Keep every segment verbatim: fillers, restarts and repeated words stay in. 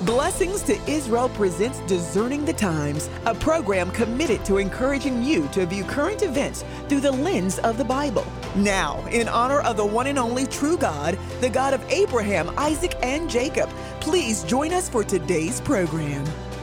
Blessings to Israel presents Discerning the Times, a program committed to encouraging you to view current events through the lens of the Bible. Now, in honor of the one and only true God, the God of Abraham, Isaac, and Jacob, please join us for today's program.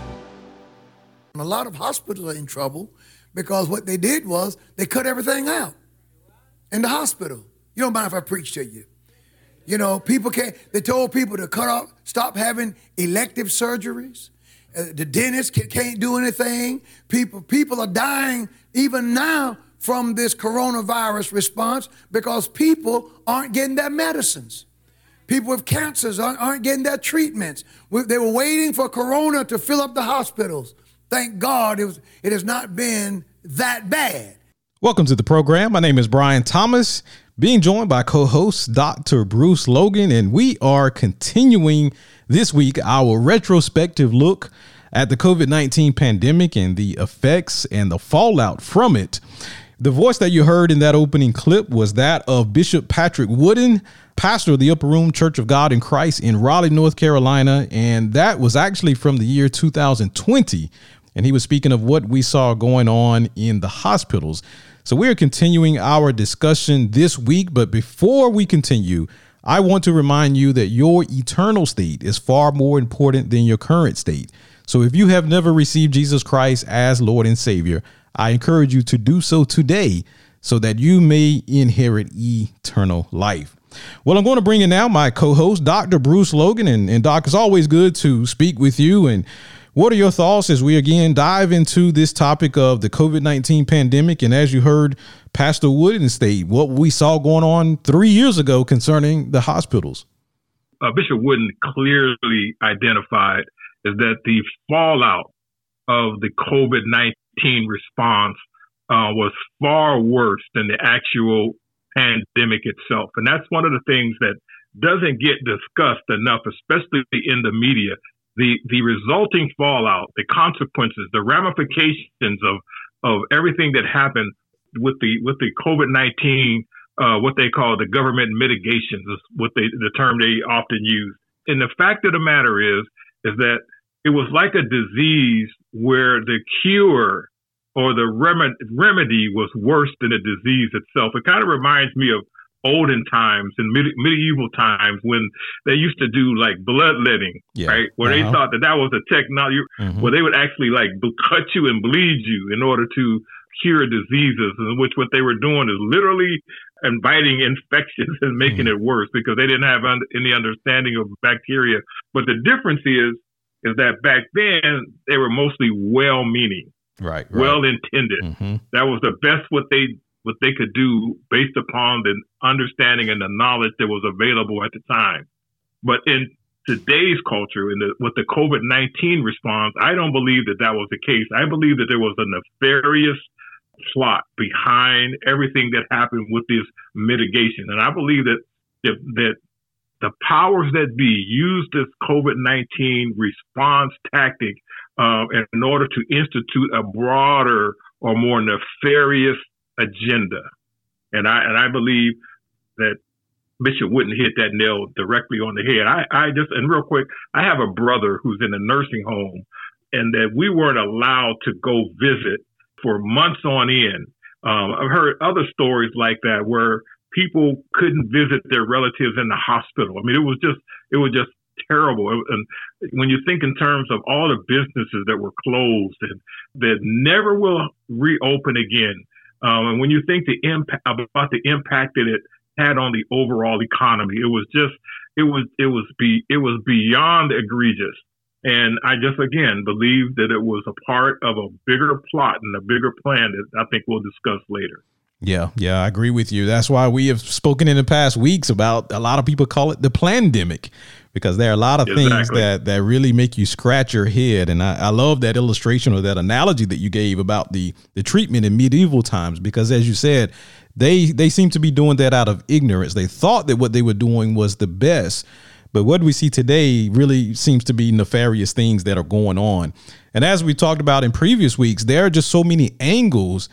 A lot of hospitals are in trouble because what they did was they cut everything out in the hospital. You don't mind if I preach to you. You know, people can't, they told people to cut off, stop having elective surgeries. Uh, the dentist can, can't do anything. People, people are dying even now from this coronavirus response because people aren't getting their medicines. People with cancers aren't, aren't getting their treatments. We, they were waiting for corona to fill up the hospitals. Thank God it, was, it has not been that bad. Welcome to the program. My name is Brian Thomas, being joined by co-host Doctor Bruce Logan, and we are continuing this week our retrospective look at the covid nineteen pandemic and the effects and the fallout from it. The voice that you heard in that opening clip was that of Bishop Patrick Wooden, pastor of the Upper Room Church of God in Christ in Raleigh, North Carolina, and that was actually from the year two thousand twenty, and he was speaking of what we saw going on in the hospitals. So we are continuing our discussion this week, but before we continue, I want to remind you that your eternal state is far more important than your current state. So if you have never received Jesus Christ as Lord and Savior, I encourage you to do so today so that you may inherit eternal life. Well, I'm going to bring in now my co-host, Doctor Bruce Logan. And, and Doc, it's always good to speak with you. And what are your thoughts as we again dive into this topic of the covid nineteen pandemic? And as you heard Pastor Wooden state, what we saw going on three years ago concerning the hospitals. Uh, Bishop Wooden clearly identified is that the fallout of the covid nineteen response uh, was far worse than the actual pandemic itself. And that's one of the things that doesn't get discussed enough, especially in the media. The the resulting fallout, the consequences, the ramifications of of everything that happened with the with the covid nineteen, uh, what they call the government mitigations, is what they the term they often use. And the fact of the matter is, is that it was like a disease where the cure or the rem- remedy was worse than the disease itself. It kind of reminds me of olden times and medi- medieval times when they used to do like bloodletting, yeah. right? Where uh-huh. they thought that that was a technology mm-hmm. where they would actually like cut you and bleed you in order to cure diseases, in which what they were doing is literally inviting infections and making mm-hmm. it worse because they didn't have un- any understanding of bacteria. But the difference is, is that back then they were mostly well-meaning, right, right. well-intended. Mm-hmm. That was the best what they what they could do based upon the understanding and the knowledge that was available at the time. But in today's culture, in the, with the covid nineteen response, I don't believe that that was the case. I believe that there was a nefarious plot behind everything that happened with this mitigation. And I believe that if, that the powers that be used this covid nineteen response tactic um, in order to institute a broader or more nefarious agenda. And I and I believe that Bishop Wooden hit that nail directly on the head. I, I just, and real quick, I have a brother who's in a nursing home and that we weren't allowed to go visit for months on end. Um, I've heard other stories like that where people couldn't visit their relatives in the hospital. I mean, it was just, it was just terrible. And when you think in terms of all the businesses that were closed and that never will reopen again, Um, and when you think the impact about the impact that it had on the overall economy, it was just it was it was be it was beyond egregious. And I just again believe that it was a part of a bigger plot and a bigger plan that I think we'll discuss later. Yeah, yeah, I agree with you. That's why we have spoken in the past weeks about, a lot of people call it the plandemic, because there are a lot of exactly. things that, that really make you scratch your head. And I, I love that illustration or that analogy that you gave about the, the treatment in medieval times, because as you said, they, they seem to be doing that out of ignorance. They thought that what they were doing was the best. But what we see today really seems to be nefarious things that are going on. And as we talked about in previous weeks, there are just so many angles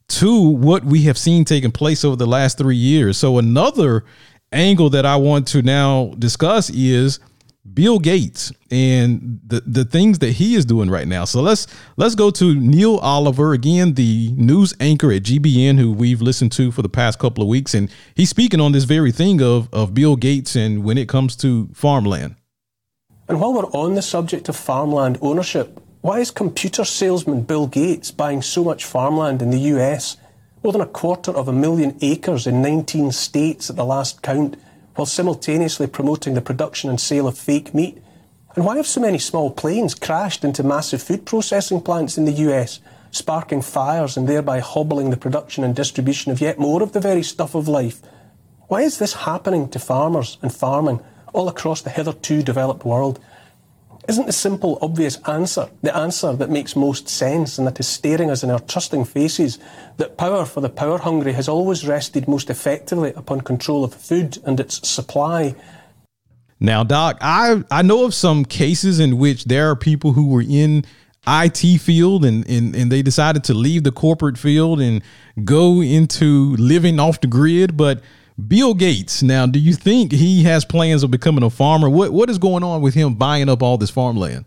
to what we have seen taking place over the last three years. So another angle that I want to now discuss is Bill Gates and the, the things that he is doing right now. So let's let's go to Neil Oliver, again, the news anchor at G B N, who we've listened to for the past couple of weeks. And he's speaking on this very thing of, of Bill Gates and when it comes to farmland. And while we're on the subject of farmland ownership, why is computer salesman Bill Gates buying so much farmland in the U S? More than a quarter of a million acres in nineteen states at the last count, while simultaneously promoting the production and sale of fake meat? And why have so many small planes crashed into massive food processing plants in the U S, sparking fires and thereby hobbling the production and distribution of yet more of the very stuff of life? Why is this happening to farmers and farming all across the hitherto developed world? Isn't the simple, obvious answer the answer that makes most sense and that is staring us in our trusting faces, that power for the power-hungry has always rested most effectively upon control of food and its supply? Now, Doc, I, I know of some cases in which there are people who were in I T field and, and, and they decided to leave the corporate field and go into living off the grid, but Bill Gates, now, do you think he has plans of becoming a farmer? What What is going on with him buying up all this farmland?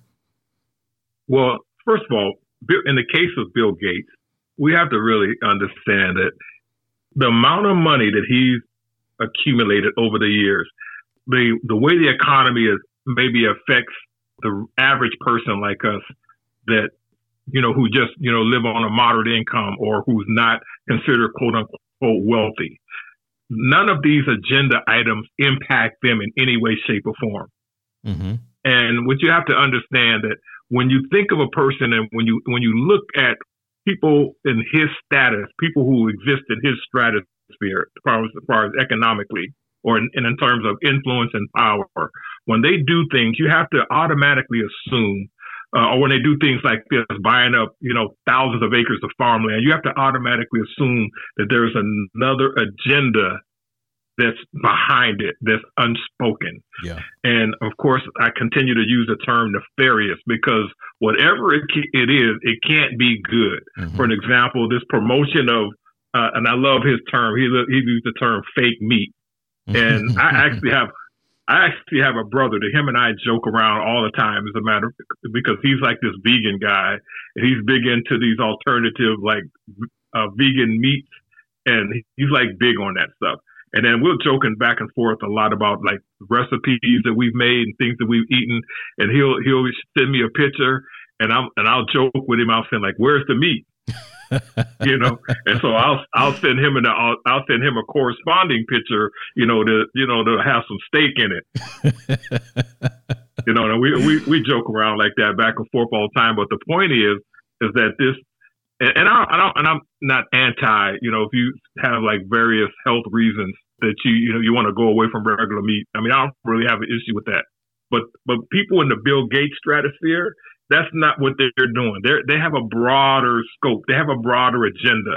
Well, first of all, in the case of Bill Gates, we have to really understand that the amount of money that he's accumulated over the years, the the way the economy is maybe affects the average person like us that, you know, who just, you know, live on a moderate income or who's not considered quote unquote wealthy. None of these agenda items impact them in any way, shape, or form. Mm-hmm. And what you have to understand that when you think of a person and when you when you look at people in his status, people who exist in his stratosphere, as far as, as, far as economically or in, in terms of influence and power, when they do things, you have to automatically assume, uh, or when they do things like this, buying up, you know, thousands of acres of farmland, you have to automatically assume that there's another agenda that's behind it, that's unspoken. Yeah. And of course, I continue to use the term nefarious because whatever it, it is, it can't be good. Mm-hmm. For an example, this promotion of, uh, and I love his term, he, he used the term fake meat. And I actually have I actually have a brother that him and I joke around all the time, as a matter of, because he's like this vegan guy and he's big into these alternative like uh, vegan meats, and he's like big on that stuff. And then we're joking back and forth a lot about like recipes that we've made and things that we've eaten. And he'll he'll send me a picture, and I'm and I'll joke with him. I'll say like, "Where's the meat?" you know, and so I'll I'll send him an I'll, I'll send him a corresponding picture, you know, to you know to have some steak in it. you know, and we, we we joke around like that back and forth all the time. But the point is, is that this, and, and I, I don't, and I'm not anti. You know, if you have like various health reasons that you you know you want to go away from regular meat, I mean, I don't really have an issue with that. But but people in the Bill Gates stratosphere, that's not what they're doing. They they have a broader scope. They have a broader agenda.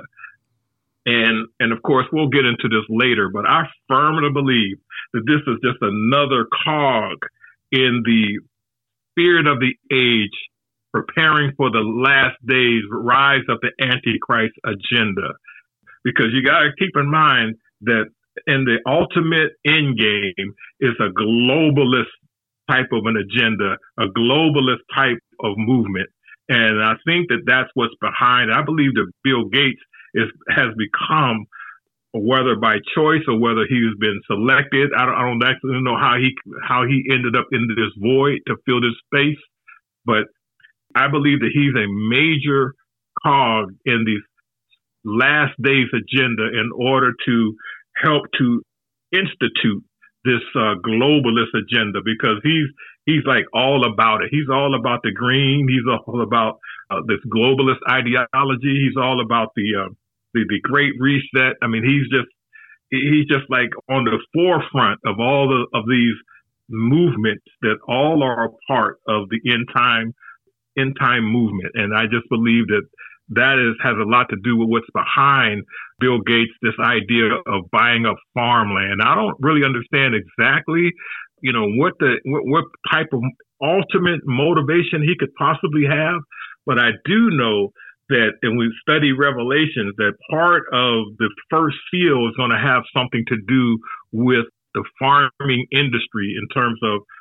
And and of course, we'll get into this later, but I firmly believe that this is just another cog in the spirit of the age, preparing for the last days rise of the Antichrist agenda. Because you got to keep in mind that in the ultimate end game is a globalist type of an agenda, a globalist type of movement. And I think that that's what's behind it. I believe that Bill Gates is, has become, whether by choice or whether he's been selected, I don't, I don't actually know how he how he ended up in this void to fill this space, but I believe that he's a major cog in the last days agenda in order to help to institute this uh, globalist agenda, because he's he's like all about it. He's all about the green. He's all about uh, this globalist ideology. He's all about the, uh, the the Great Reset. I mean, he's just he's just like on the forefront of all the, of these movements that all are a part of the end time end time movement. And I just believe that that is has a lot to do with what's behind Bill Gates, this idea of buying up farmland. I don't really understand exactly, you know, what the what, what type of ultimate motivation he could possibly have, but I do know that, and we study Revelations, that part of the first seal is going to have something to do with the farming industry in terms of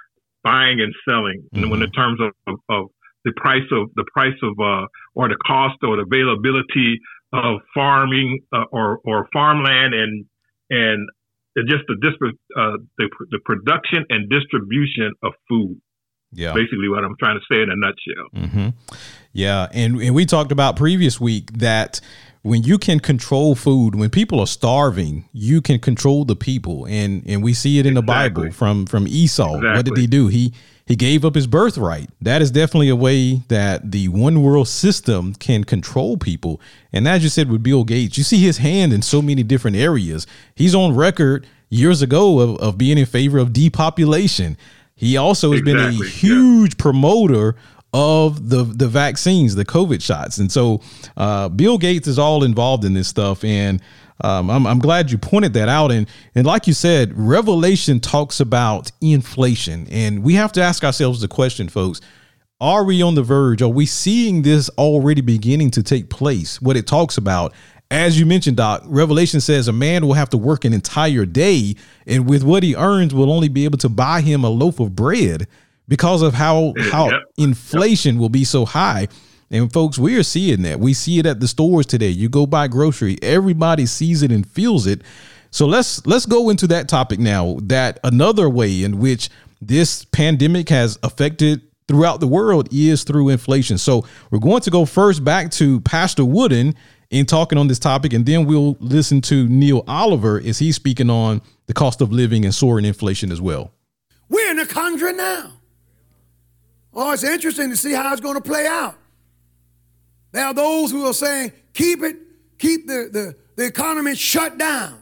buying and selling, mm-hmm. and when in terms of, of, of the price of the price of uh, or the cost or the availability of farming uh, or or farmland and and just the uh, the the production and distribution of food. Yeah, basically what I'm trying to say in a nutshell. Mm-hmm. Yeah, and and we talked about previous week that when you can control food, when people are starving, you can control the people, and and we see it in the exactly. Bible from from Esau. Exactly. What did he do? He he gave up his birthright. That is definitely a way that the one world system can control people. And as you said with Bill Gates, you see his hand in so many different areas. He's on record years ago of, of being in favor of depopulation. He also has exactly. been a huge yeah. promoter of the the vaccines, the COVID shots. And so uh, Bill Gates is all involved in this stuff. And um, I'm, I'm glad you pointed that out. And, and like you said, Revelation talks about inflation. And we have to ask ourselves the question, folks, are we on the verge? Are we seeing this already beginning to take place? What it talks about, as you mentioned, Doc, Revelation says a man will have to work an entire day, and with what he earns will only be able to buy him a loaf of bread because of how how yep. inflation yep. will be so high. And folks, we are seeing that. We see it at the stores today. You go buy grocery, everybody sees it and feels it. So let's let's go into that topic now. That another way in which this pandemic has affected throughout the world is through inflation. So we're going to go first back to Pastor Wooden in talking on this topic, and then we'll listen to Neil Oliver as he's speaking on the cost of living and soaring inflation as well. We're in a conundrum now. Oh, it's interesting to see how it's going to play out. There are those who are saying, keep it, keep the, the, the economy shut down.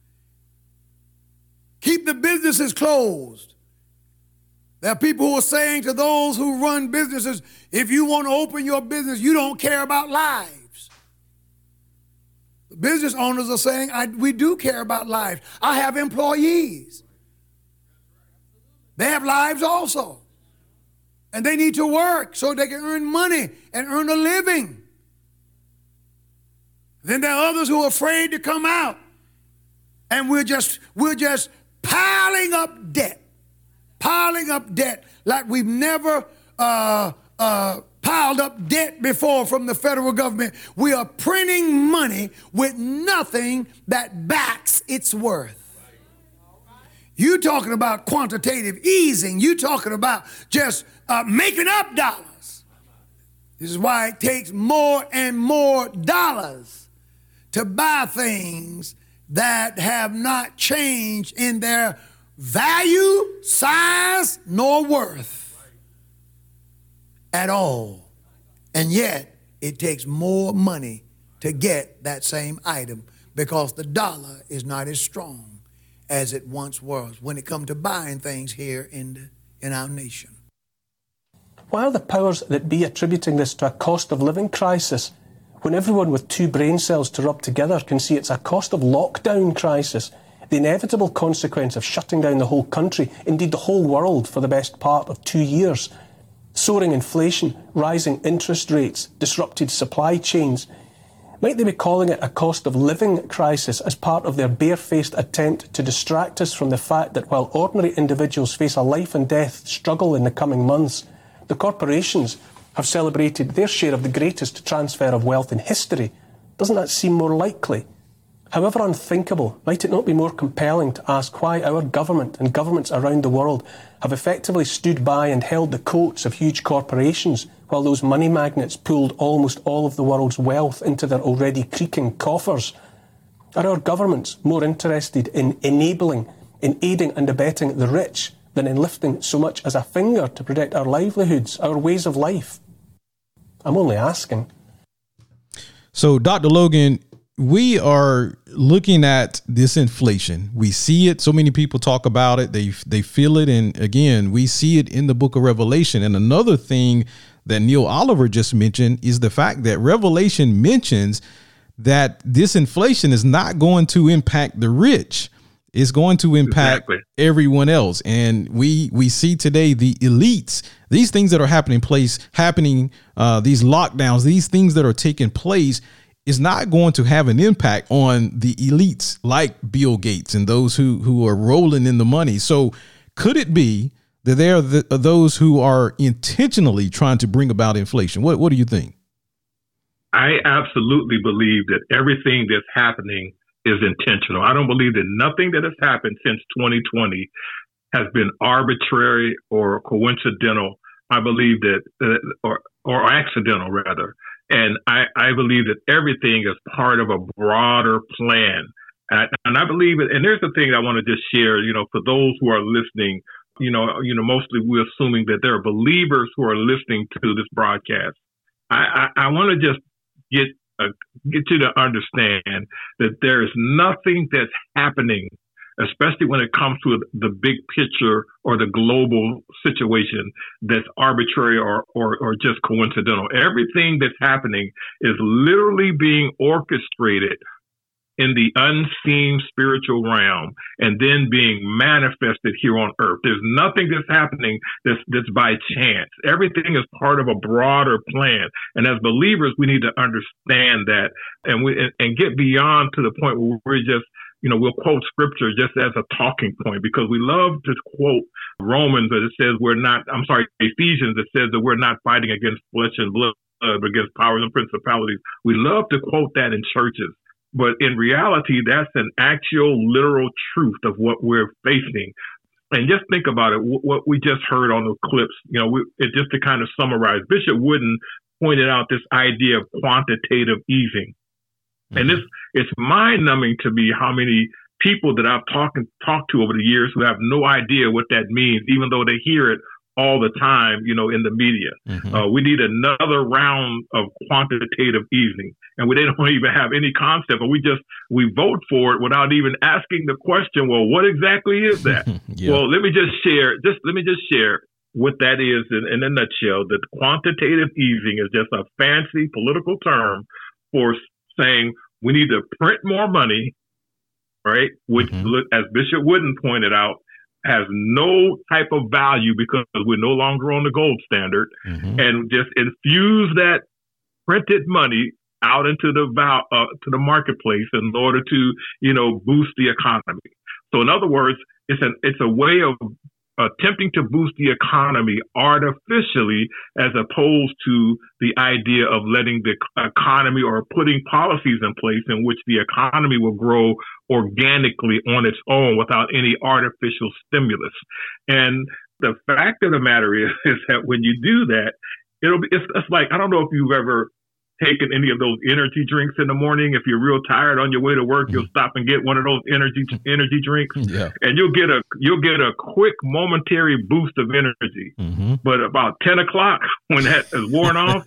Keep the businesses closed. There are people who are saying to those who run businesses, if you want to open your business, you don't care about lives. The business owners are saying, I, we do care about lives. I have employees. They have lives also. And they need to work so they can earn money and earn a living. Then there are others who are afraid to come out. And we're just, we're just piling up debt. Piling up debt like we've never uh, uh, piled up debt before from the federal government. We are printing money with nothing that backs its worth. You talking about quantitative easing. You talking about just uh, making up dollars. This is why it takes more and more dollars to buy things that have not changed in their value, size, nor worth at all. And yet, it takes more money to get that same item because the dollar is not as strong as it once was when it comes to buying things here in, the, in our nation. Why are the powers that be attributing this to a cost of living crisis when everyone with two brain cells to rub together can see it's a cost of lockdown crisis, the inevitable consequence of shutting down the whole country, indeed the whole world, for the best part of two years? Soaring inflation, rising interest rates, disrupted supply chains. Might they be calling it a cost of living crisis as part of their barefaced attempt to distract us from the fact that while ordinary individuals face a life and death struggle in the coming months, the corporations have celebrated their share of the greatest transfer of wealth in history? Doesn't that seem more likely? However unthinkable, might it not be more compelling to ask why our government and governments around the world have effectively stood by and held the coats of huge corporations while those money magnates pulled almost all of the world's wealth into their already creaking coffers? Are our governments more interested in enabling, in aiding and abetting the rich than in lifting so much as a finger to protect our livelihoods, our ways of life? I'm only asking. So, Doctor Logan, we are looking at this inflation. We see it. So many people talk about it. They they feel it. And again, we see it in the book of Revelation. And another thing that Neil Oliver just mentioned is the fact that Revelation mentions that this inflation is not going to impact the rich. It's going to impact exactly. everyone else. And we we see today the elites, these things that are happening place, happening, uh, these lockdowns, these things that are taking place is not going to have an impact on the elites like Bill Gates and those who who are rolling in the money. So could it be that there are the, those who are intentionally trying to bring about inflation? What What do you think? I absolutely believe that everything that's happening is intentional. I don't believe that nothing that has happened since twenty twenty has been arbitrary or coincidental. I believe that, uh, or or accidental rather. And I, I believe that everything is part of a broader plan. And, and I believe it. And there's the thing I want to just share, you know, for those who are listening, you know, you know, mostly we're assuming that there are believers who are listening to this broadcast. I, I, I want to just get uh, get you to understand that there is nothing that's happening, especially when it comes to the big picture or the global situation, that's arbitrary or, or, or just coincidental. Everything that's happening is literally being orchestrated in the unseen spiritual realm and then being manifested here on earth. There's nothing that's happening that's, that's by chance. Everything is part of a broader plan. And as believers, we need to understand that and we and, and get beyond to the point where we're just, you know, we'll quote scripture just as a talking point, because we love to quote Romans that it says we're not, I'm sorry, Ephesians that says that we're not fighting against flesh and blood, but against powers and principalities. We love to quote that in churches. But in reality, that's an actual literal truth of what we're facing. And just think about it, what we just heard on the clips, you know, we, it, just to kind of summarize, Bishop Wooden pointed out this idea of quantitative easing. Mm-hmm. And this, it's mind-numbing to me how many people that I've talked, talked to over the years who have no idea what that means, even though they hear it all the time, you know, in the media. Mm-hmm. Uh, we need another round of quantitative easing. And we didn't even have any concept, but we just, we vote for it without even asking the question, well, what exactly is that? Yeah. Well, let me just share, just let me just share what that is in, in a nutshell. That quantitative easing is just a fancy political term for saying we need to print more money, right? Which, mm-hmm. look, as Bishop Wooden pointed out, has no type of value because we're no longer on the gold standard, mm-hmm. and just infuse that printed money out into the val- uh, to the marketplace in order to, you know, boost the economy. So in other words, it's an it's a way of attempting to boost the economy artificially, as opposed to the idea of letting the economy or putting policies in place in which the economy will grow organically on its own without any artificial stimulus. And the fact of the matter is, is that when you do that, it'll be, it's, it's like, I don't know if you've ever taken any of those energy drinks in the morning. If you're real tired on your way to work, you'll stop and get one of those energy energy drinks, yeah. and you'll get a you'll get a quick momentary boost of energy. Mm-hmm. But about ten o'clock, when that is worn off,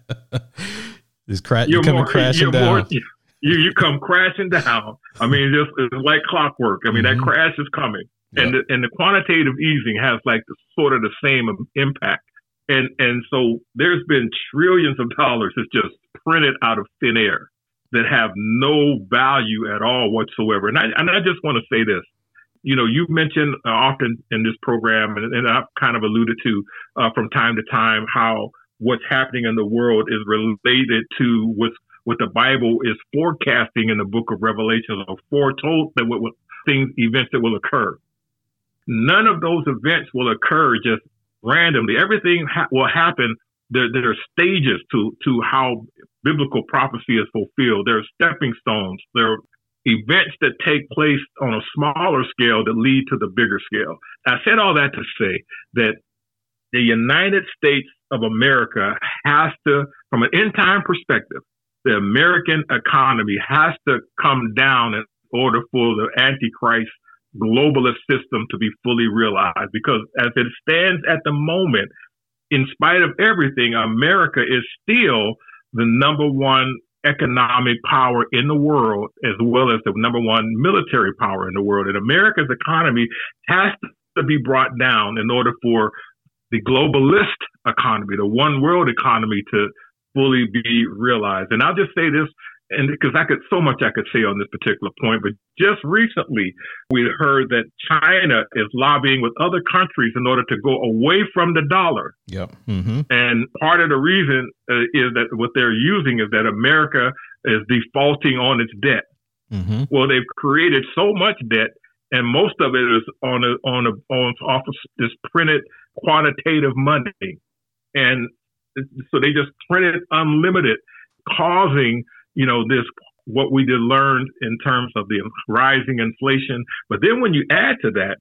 it's cra- you're coming more, crashing down. More, you, you come crashing down. I mean, it's, it's like clockwork. I mean, mm-hmm. that crash is coming, yep. and the, and the quantitative easing has like the, sort of the same impact. And and so there's been trillions of dollars that's just printed out of thin air that have no value at all whatsoever. And I, and I just want to say this. You know, you've mentioned uh, often in this program, and, and I've kind of alluded to uh, from time to time, how what's happening in the world is related to what's, what the Bible is forecasting in the book of Revelation, or foretold that what, what things, events that will occur. None of those events will occur just randomly. Everything ha- will happen. There, there are stages to, to how biblical prophecy is fulfilled. There are stepping stones. There are events that take place on a smaller scale that lead to the bigger scale. I said all that to say that the United States of America has to, from an end time perspective, the American economy has to come down in order for the Antichrist globalist system to be fully realized. Because as it stands at the moment, in spite of everything, America is still the number one economic power in the world, as well as the number one military power in the world. And America's economy has to be brought down in order for the globalist economy, the one world economy, to fully be realized. And I'll just say this, and because I could so much I could say on this particular point, but just recently we heard that China is lobbying with other countries in order to go away from the dollar. Yep. Mm-hmm. And part of the reason uh, is that what they're using is that America is defaulting on its debt. Mm-hmm. Well, they've created so much debt and most of it is on a, on a, on off of this printed quantitative money, and so they just printed unlimited, causing you know this what we did learn in terms of the rising inflation. But then when you add to that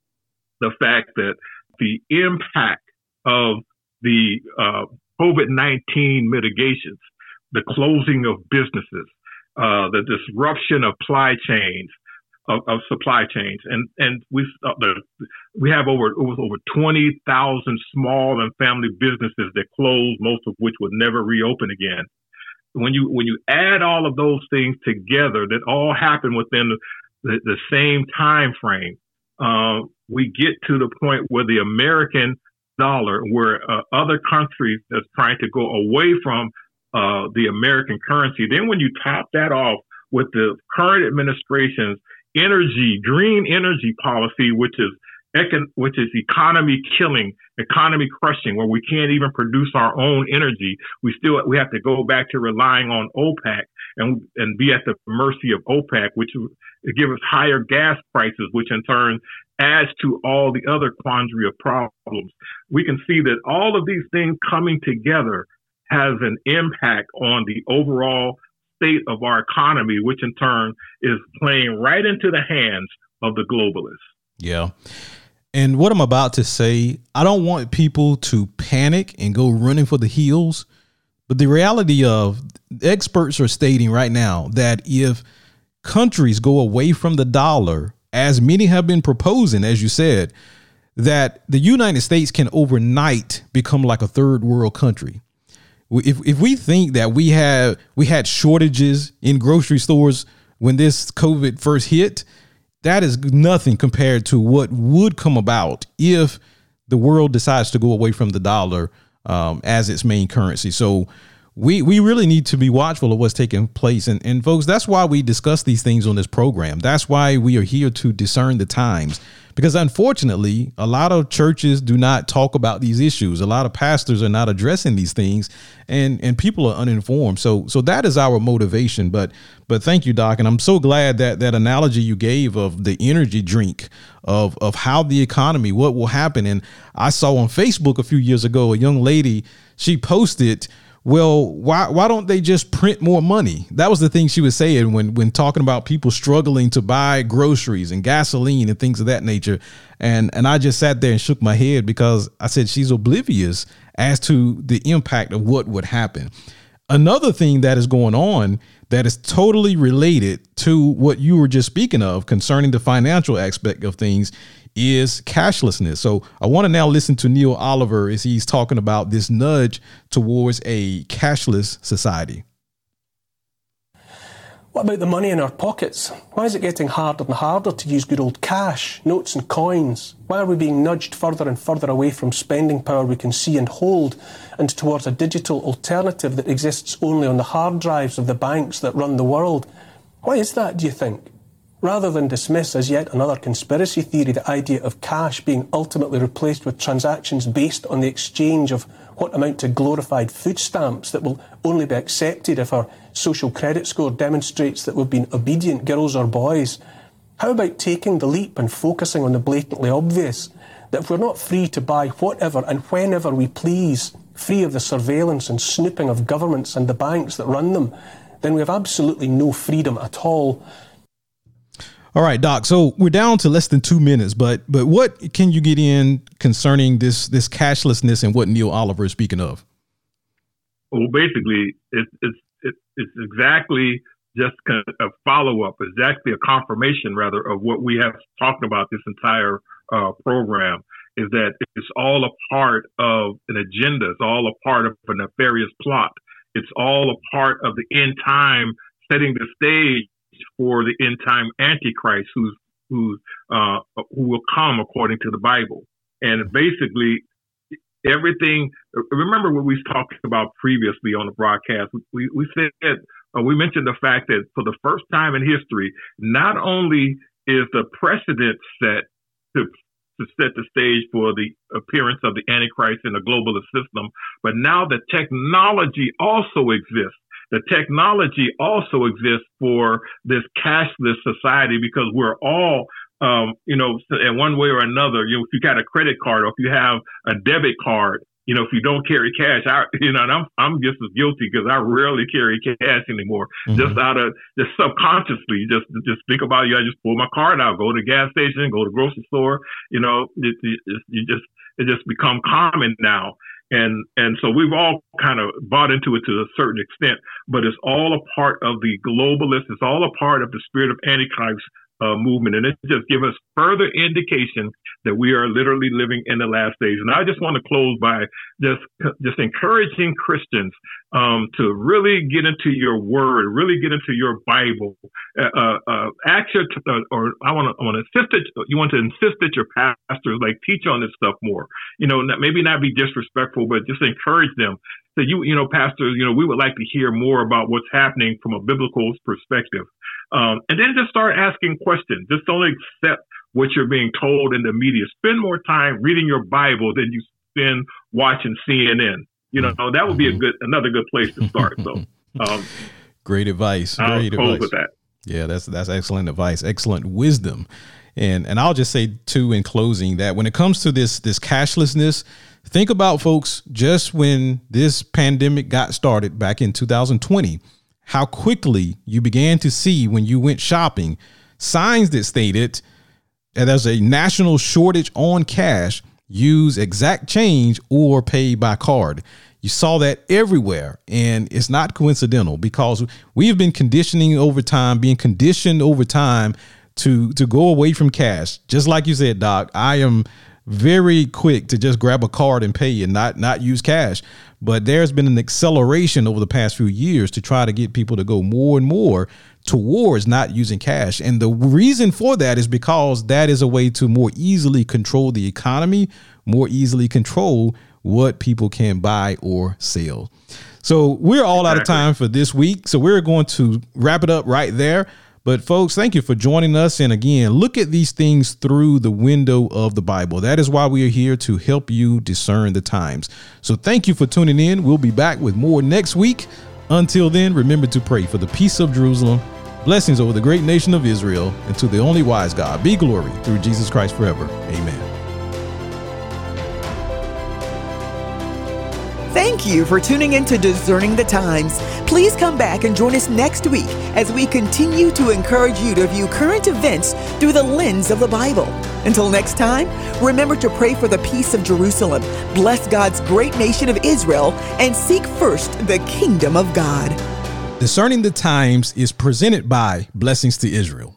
the fact that the impact of the uh, COVID nineteen mitigations, the closing of businesses, uh, the disruption of supply chains, of, of supply chains, and and we uh, the, we have over it was over twenty thousand small and family businesses that closed, most of which would never reopen again. When you when you add all of those things together, that all happened within the, the same time frame, uh, we get to the point where the American dollar, where uh, other countries that's trying to go away from uh, the American currency. Then when you top that off with the current administration's energy, green energy policy, which is econ- which is economy killing, economy crushing, where we can't even produce our own energy. We still we have to go back to relying on OPEC and and be at the mercy of OPEC, which give us higher gas prices, which in turn adds to all the other quandary of problems. We can see that all of these things coming together has an impact on the overall state of our economy, which in turn is playing right into the hands of the globalists. Yeah. And what I'm about to say, I don't want people to panic and go running for the hills. But the reality of experts are stating right now that if countries go away from the dollar, as many have been proposing, as you said, that the United States can overnight become like a third world country. If if we think that we have we had shortages in grocery stores when this COVID first hit, that is nothing compared to what would come about if the world decides to go away from the dollar um, as its main currency. So we we really need to be watchful of what's taking place. And, and folks, that's why we discuss these things on this program. That's why we are here to discern the times, because unfortunately, a lot of churches do not talk about these issues. A lot of pastors are not addressing these things, and and people are uninformed. So so that is our motivation. But but thank you, Doc. And I'm so glad that that analogy you gave of the energy drink, of of how the economy, what will happen. And I saw on Facebook a few years ago, a young lady, she posted, well, why why don't they just print more money? That was the thing she was saying when when talking about people struggling to buy groceries and gasoline and things of that nature. And and I just sat there and shook my head, because I said she's oblivious as to the impact of what would happen. Another thing that is going on that is totally related to what you were just speaking of concerning the financial aspect of things is cashlessness. So I want to now listen to Neil Oliver as he's talking about this nudge towards a cashless society. What about the money in our pockets? Why is it getting harder and harder to use good old cash, notes and coins? Why are we being nudged further and further away from spending power we can see and hold, and towards a digital alternative that exists only on the hard drives of the banks that run the world? Why is that, do you think? Rather than dismiss as yet another conspiracy theory the idea of cash being ultimately replaced with transactions based on the exchange of what amount to glorified food stamps that will only be accepted if our social credit score demonstrates that we've been obedient girls or boys, how about taking the leap and focusing on the blatantly obvious, that if we're not free to buy whatever and whenever we please, free of the surveillance and snooping of governments and the banks that run them, then we have absolutely no freedom at all. All right, Doc. So we're down to less than two minutes, but but what can you get in concerning this this cashlessness and what Neil Oliver is speaking of? Well, basically, it's it's it's, it's exactly just a follow up, exactly a confirmation, rather, of what we have talked about this entire uh, program. Is that it's all a part of an agenda. It's all a part of a nefarious plot. It's all a part of the end time, setting the stage for the end time Antichrist, who's who's uh, who will come according to the Bible. And basically, everything. Remember what we talked about previously on the broadcast. We we said uh, we mentioned the fact that for the first time in history, not only is the precedent set to to set the stage for the appearance of the Antichrist in the globalist system, but now the technology also exists. The technology also exists for this cashless society, because we're all um, you know, in one way or another, you know, if you got a credit card or if you have a debit card, you know, if you don't carry cash, I, you know, and I'm, I'm just as guilty because I rarely carry cash anymore. Mm-hmm. Just out of, just subconsciously, just, just think about it. I just pull my card out, go to the gas station, go to the grocery store, you know, it, it, it, you just, it just become common now. And, and so we've all kind of bought into it to a certain extent, but it's all a part of the globalist. It's all a part of the spirit of Antichrist Uh, movement, and it just gives us further indication that we are literally living in the last days. And I just want to close by just just encouraging Christians um, to really get into your word, really get into your Bible. Uh, uh, ask your, uh, or I want to, I want to insist that you want to insist that your pastors like teach on this stuff more. You know, not, maybe not be disrespectful, but just encourage them. So you, you know, pastors, you know, we would like to hear more about what's happening from a biblical perspective. Um, and then just start asking questions. Just don't accept what you're being told in the media. Spend more time reading your Bible than you spend watching C N N. You know, that would be a good, another good place to start. So, um, great advice. I'll Great close advice. with that. Yeah, that's that's excellent advice. Excellent wisdom. And and I'll just say too in closing that when it comes to this this cashlessness, think about, folks, just when this pandemic got started back in two thousand twenty, how quickly you began to see when you went shopping signs that stated that there's a national shortage on cash, use exact change or pay by card. You saw that everywhere, and it's not coincidental because we have been conditioning over time, being conditioned over time to to go away from cash. Just like you said, Doc, I am very quick to just grab a card and pay and not not use cash. But there's been an acceleration over the past few years to try to get people to go more and more towards not using cash. And the reason for that is because that is a way to more easily control the economy, more easily control what people can buy or sell. So we're all out of time for this week. So we're going to wrap it up right there. But folks, thank you for joining us. And again, look at these things through the window of the Bible. That is why we are here, to help you discern the times. So thank you for tuning in. We'll be back with more next week. Until then, remember to pray for the peace of Jerusalem, blessings over the great nation of Israel, and to the only wise God be glory through Jesus Christ forever. Amen. Thank you for tuning in to Discerning the Times. Please come back and join us next week as we continue to encourage you to view current events through the lens of the Bible. Until next time, remember to pray for the peace of Jerusalem, bless God's great nation of Israel, and seek first the kingdom of God. Discerning the Times is presented by Blessings to Israel.